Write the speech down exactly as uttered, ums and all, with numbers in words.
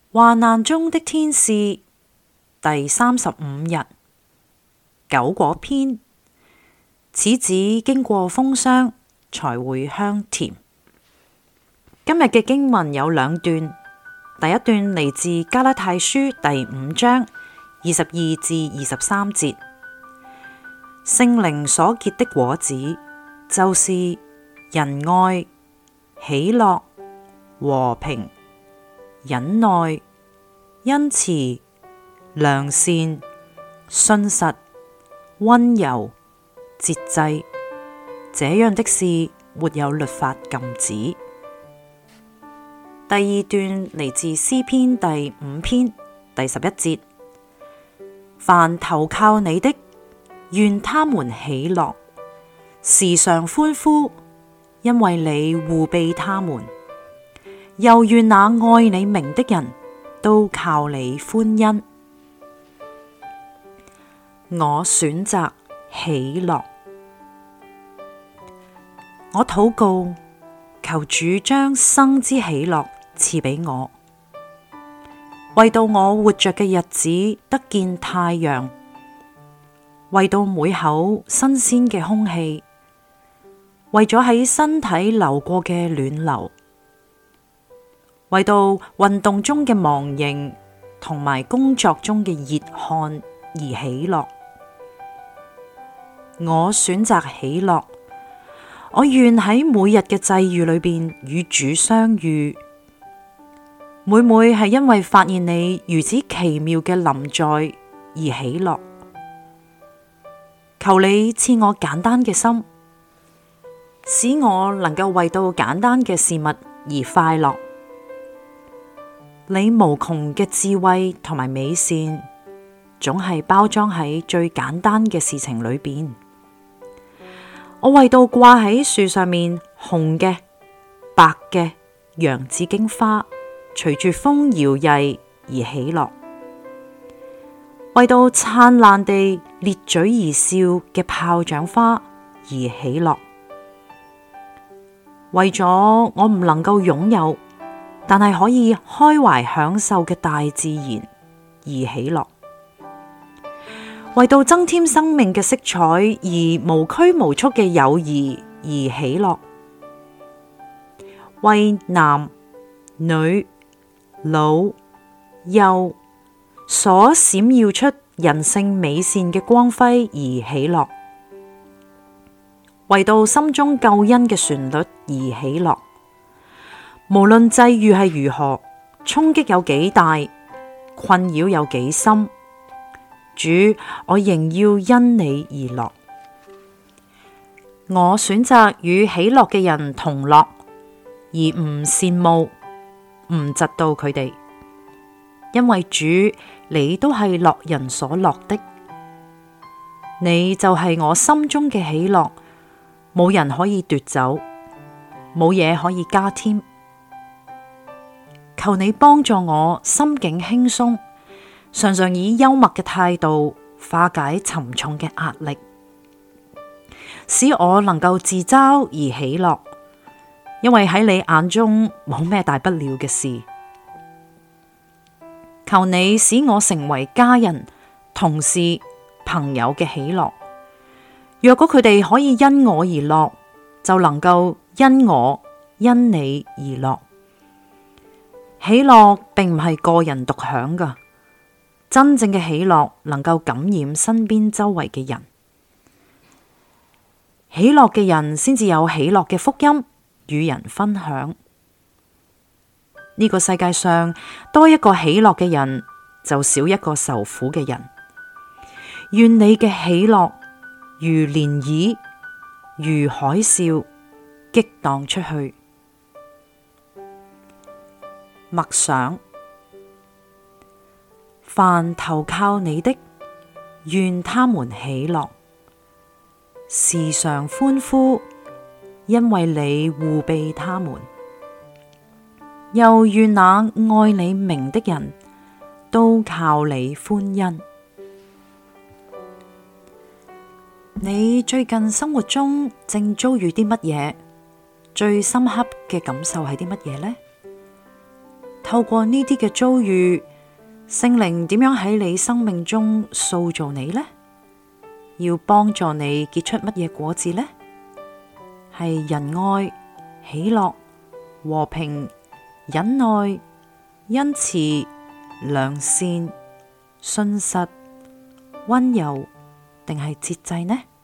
患難中的天使第三十五日，九果篇。此子經過風霜，才會香甜。今日嘅經文有兩段，第一段嚟自加拉太書第五章二十二至二十三節。聖靈所結的果子，就是仁愛、喜樂、和平、忍耐、恩慈、良善、信實、溫柔、節制，這樣的事沒有律法禁止。第二段嚟自詩篇第五篇第十一節。凡投靠你的，願他們喜樂，時常歡呼，因為你護庇他們。又願那愛你名的人都靠你歡欣。我選擇喜樂。我禱告，求主將生之喜樂賜俾我，為到我活着嘅日子得見太陽，為到每口新鮮嘅空氣，為咗喺身體流過嘅暖流，為到運動中嘅忘形同埋工作中嘅熱汗而喜樂。我選擇喜樂，我願喺每日嘅際遇裏邊與主相遇。每每係因為發現你如此奇妙嘅臨在而喜樂。求你賜我簡單嘅心，使我能夠為到簡單嘅事物而快樂。你無窮嘅智慧同埋美善，總係包裝喺最簡單嘅事情裏邊。我為到掛喺樹上面紅嘅、白嘅洋紫荊花，隨住風搖曳而喜樂；為到燦爛地咧嘴而笑嘅炮仗花而喜樂；為咗我唔能夠擁有，但係可以開懷享受嘅大自然而喜樂；為到增添生命嘅色彩而無拘無束嘅友誼而喜樂；為男女老幼所閃耀出人性美善嘅光輝而喜樂；為到心中救恩嘅旋律而喜樂。無論際遇係如何，衝擊有幾大，困擾有幾深，主，我仍要因你而樂。我選擇與喜樂嘅人同樂，而唔羨慕，唔嫉妒佢哋，因為主，你都係樂人所樂的。你就係我心中嘅喜樂，冇人可以奪走，冇嘢可以加添。求你幫助我心境輕鬆，常常以幽默嘅態度化解沉重嘅壓力，使我能夠自嘲而喜樂，因為喺你眼中冇咩大不了嘅事。求你使我成為家人、同事、朋友嘅喜樂。若果佢哋可以因我而樂，就能夠因我、因你而樂。喜樂並唔係個人獨享㗎，真正嘅喜樂能夠感染身邊周圍嘅人。喜樂嘅人先至有喜樂嘅福音與人分享。呢個世界上多一個喜樂嘅人，就少一個受苦嘅人。願你嘅喜樂如漣漪，如海嘯，激盪出去。默想，凡投靠你的，願他們喜樂，時常歡呼，因為你護庇他們。又願那愛你名的人都靠你歡欣。你最近生活中正遭遇啲乜嘢？最深刻嘅感受係啲乜嘢呢？ 透過呢啲嘅遭遇，聖靈點樣喺你生命中塑造你呢？要幫助你結出乜嘢果子呢？係仁愛、喜樂、和平、忍耐、恩慈、良善、信實、溫柔，定係節制呢？